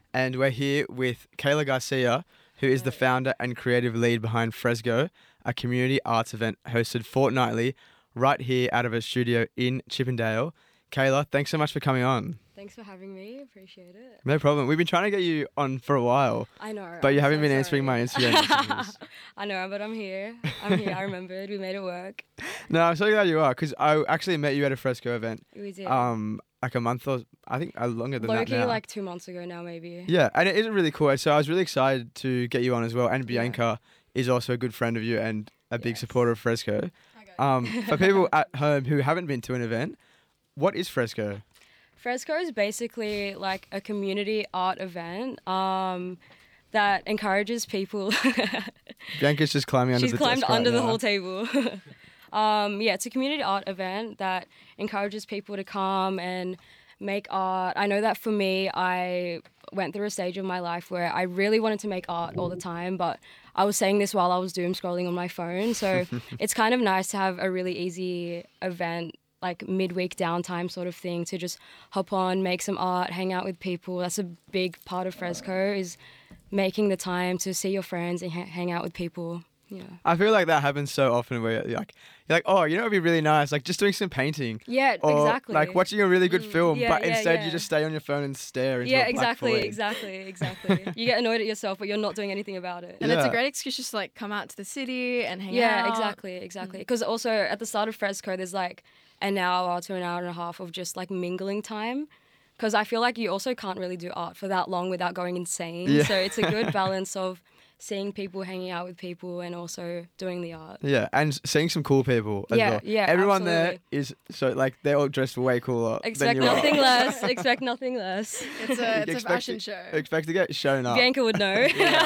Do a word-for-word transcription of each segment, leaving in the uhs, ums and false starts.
and we're here with Kayla Garcia, who is the founder and creative lead behind Fresco, a community arts event hosted fortnightly right here out of a studio in Chippendale. Kayla, thanks so much for coming on. Thanks for having me. Appreciate it. No problem. We've been trying to get you on for a while. I know. But you I'm haven't so been sorry. answering my Instagram messages. I know, but I'm here. I'm here. I remembered. We made it work. No, I'm so glad you are, because I actually met you at a Fresco event. We did. Um, like a month or I think uh, longer than that Low-key, now. like two months ago now, maybe. Yeah, and it is really cool. So I was really excited to get you on as well. And Bianca is also a good friend of you and a big Yes. supporter of Fresco. Okay. Um, for people at home who haven't been to an event, what is Fresco? Fresco is basically like a community art event um, that encourages people. Bianca's just climbing under She's the climbed desk right under the now. whole table. um, yeah, it's a community art event that encourages people to come and make art. I know that for me, I went through a stage of my life where I really wanted to make art all the time, but I was saying this while I was doom scrolling on my phone. So it's kind of nice to have a really easy event, like midweek downtime sort of thing, to just hop on, make some art, hang out with people. That's a big part of Fresco, is making the time to see your friends and ha- hang out with people. Yeah. I feel like that happens so often where you're like, you're like, oh, you know, it'd be really nice, like just doing some painting. Yeah, Or exactly. like watching a really good film, Yeah, but yeah, instead yeah. you just stay on your phone and stare into Yeah, a black exactly, void. exactly, exactly. You get annoyed at yourself, but you're not doing anything about it. And it's Yeah. a great excuse just to like come out to the city and hang Yeah, out. exactly, exactly. Because also at the start of Fresco, there's like an hour to an hour and a half of just like mingling time. Because I feel like you also can't really do art for that long without going insane. Yeah. So it's a good balance of seeing people, hanging out with people, and also doing the art. Yeah, and s- seeing some cool people as Yeah, well. yeah, Everyone there absolutely. is so like they're all dressed way cooler Expect than you nothing are. less. Expect nothing less. It's a, it's a Expect fashion to- show. Expect to get shown up. Bianca would know.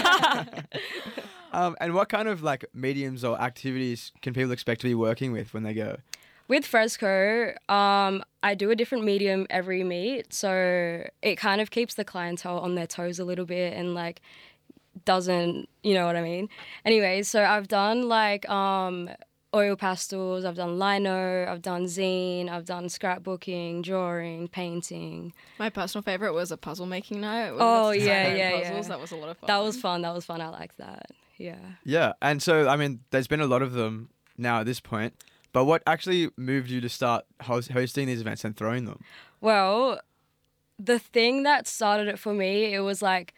Um, and what kind of like mediums or activities can people expect to be working with when they go? With Fresco, um, I do a different medium every meet, so it kind of keeps the clientele on their toes a little bit and like doesn't, you know what I mean? Anyways, so I've done like um, oil pastels, I've done lino, I've done zine, I've done scrapbooking, drawing, painting. My personal favourite was a puzzle making night. where we Oh, got to yeah, design yeah, puzzles. yeah. That was a lot of fun. That was fun, that was fun, I liked that, yeah. Yeah, and so I mean, there's been a lot of them now at this point. But what actually moved you to start host- hosting these events and throwing them? Well, the thing that started it for me, it was like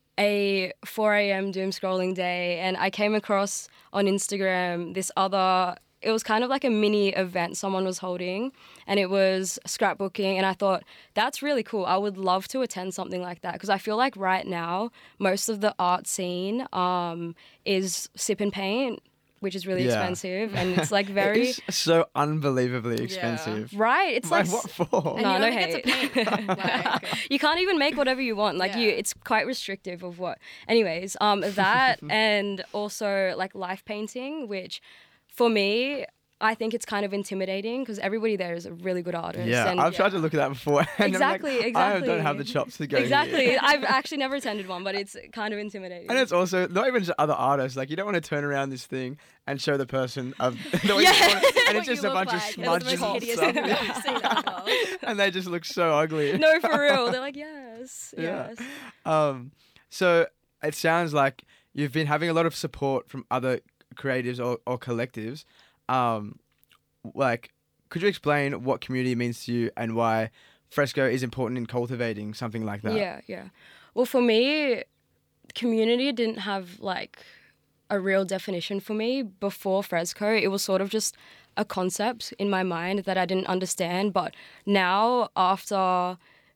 a four a.m. doom scrolling day, and I came across on Instagram this other, it was kind of like a mini event someone was holding, and it was scrapbooking, and I thought, that's really cool. I would love to attend something like that, because I feel like right now, most of the art scene um, is sip and paint, which is really Yeah. expensive, and it's like It very... is so unbelievably expensive. Right, it's Like, like... what for? And No, you no only get to hate. paint, like- You can't even make whatever you want. Like you, Yeah. it's quite restrictive of what. Anyways, um, that and also like life painting, which for me, I think it's kind of intimidating because everybody there is a really good artist. Yeah, and I've tried to look at that before. And Exactly, I'm like, I don't exactly. have the chops to go exactly. here. I've actually never attended one, but it's kind of intimidating. And it's also not even just other artists. Like you don't want to turn around this thing and show the person of the way Yeah. you want it, and What it's just you a look bunch like. of It was the smudges most and hideous stuff. thing I've ever seen, alcohol. And they just look so ugly. No, for real. They're like, yes, Yeah. yes. Um, so it sounds like you've been having a lot of support from other creatives or, or collectives. Um, like, could you explain what community means to you and why Fresco is important in cultivating something like that? Yeah, yeah. Well, for me, community didn't have like a real definition for me before Fresco. It was sort of just a concept in my mind that I didn't understand. But now, after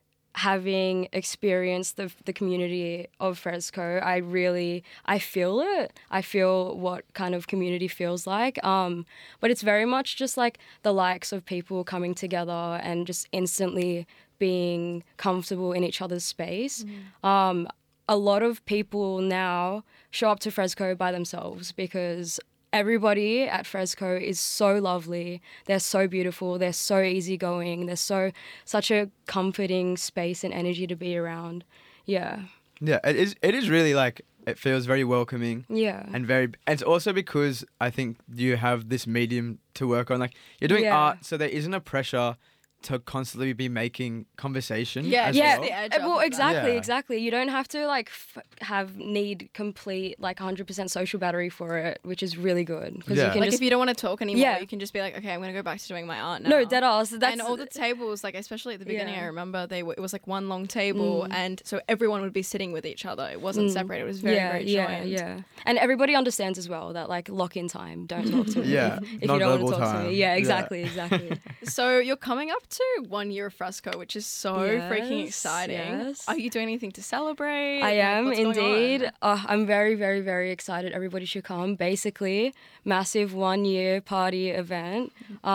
having experienced the the community of Fresco, I really I feel it. I feel what kind of community feels like. Um, but it's very much just like the likes of people coming together and just instantly being comfortable in each other's space. Um, a lot of people now show up to Fresco by themselves because everybody at Fresco is so lovely. They're so beautiful. They're so easygoing. They're so such a comforting space and energy to be around. Yeah. Yeah, it is. It is really like it feels very welcoming. Yeah. And very, and it's also because I think you have this medium to work on. Like you're doing Yeah. art, so there isn't a pressure to constantly be making conversation. Yeah, as yeah, the well. edge uh, off well, of that. exactly, Yeah. exactly. You don't have to like f- have need complete like one hundred percent social battery for it, which is really good because Yeah. you can Like just if you don't want to talk anymore, Yeah. you can just be like, okay, I'm gonna go back to doing my art now. no dead ass. That's and all the tables, like especially at the beginning, Yeah. I remember they were, it was like one long table, Mm. and so everyone would be sitting with each other. It wasn't Mm. separated. It was very yeah, very yeah, joined. yeah. And everybody understands as well that like lock in time. Don't talk to me. Yeah, if you don't want to non-verbal talk to time. me. Yeah, Yeah. exactly, exactly. So you're coming up to one year of Fresco, which is so freaking Yes, exciting. yes. Are you doing anything to celebrate? I Like, am what's going on? indeed. Oh, I'm very, very, very excited. Everybody should come. Basically, massive one year party event.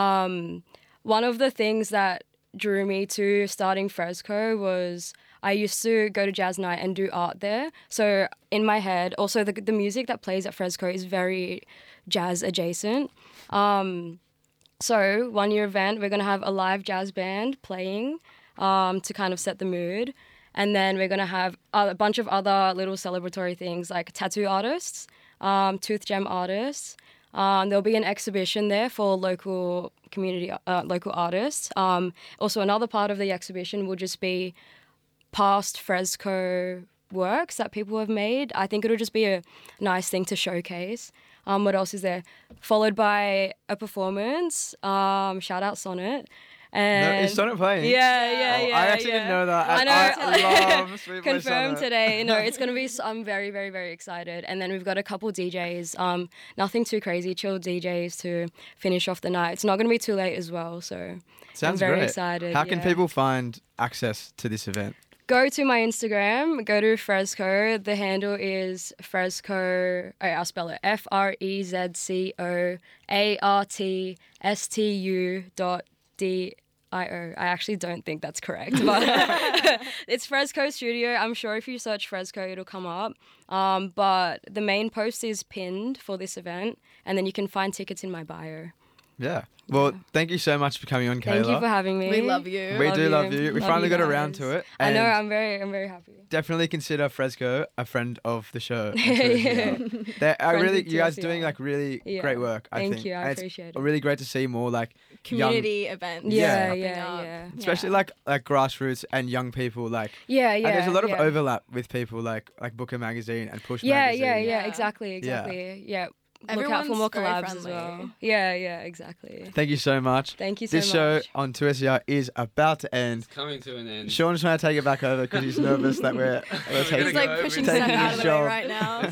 Um, one of the things that drew me to starting Fresco was I used to go to jazz night and do art there. So in my head, also the the music that plays at Fresco is very jazz adjacent. Um, so one year event, we're gonna have a live jazz band playing um, to kind of set the mood. And then we're going to have a bunch of other little celebratory things like tattoo artists, um, tooth gem artists. Um, there'll be an exhibition there for local community, uh, local artists. Um, also, another part of the exhibition will just be past Fresco works that people have made. I think it'll just be a nice thing to showcase. Um, what else is there? Followed by a performance. Um, shout out Sonnet. No, And is Sonnet playing? yeah, yeah, Oh, yeah. I actually yeah. didn't know that. I I, know. I love Sweet Boy Confirmed Sonnet. today. No, it's gonna be. s- I'm very, very, very excited. And then we've got a couple D Js. Um, nothing too crazy. Chill D Js to finish off the night. It's not gonna be too late as well. So Sounds I'm very great. excited. How can yeah. people find access to this event? Go to my Instagram. Go to Fresco. The handle is Fresco. Oh, I'll spell it. F R E Z C O A R T S T U dot D. I O. I actually don't think that's correct, but it's Fresco Studio. I'm sure if you search Fresco, it'll come up. Um, but the main post is pinned for this event, and then you can find tickets in my bio. Yeah. Well, thank you so much for coming on, Kayla. Thank you for having me. We love you. We Love do you. love you. We Love finally you got around guys. to it. I know. and I'm very, I'm very happy. definitely consider Fresco a friend of the show. Yeah. They're, I Friends really, with you guys T F C R. doing like really Yeah. great work. I Thank think. you. I And it's appreciate it. really great to see more like Community events. Yeah, popping yeah, up. yeah. especially like like grassroots and young people like Yeah, yeah. and there's a lot of yeah. overlap with people like like Booker Magazine and Push Yeah, Magazine. yeah, yeah, Yeah. exactly, exactly. Yeah. Look out for Everyone's more very collabs as friendly. well. Yeah, yeah, exactly. Thank you so much. Thank you so This much. show on two S E R is about to end. It's coming to an end. Sean's trying to take it back over because he's nervous that we're, we're We're taking He's gonna like go pushing over Seth taking out his of the way job. right now.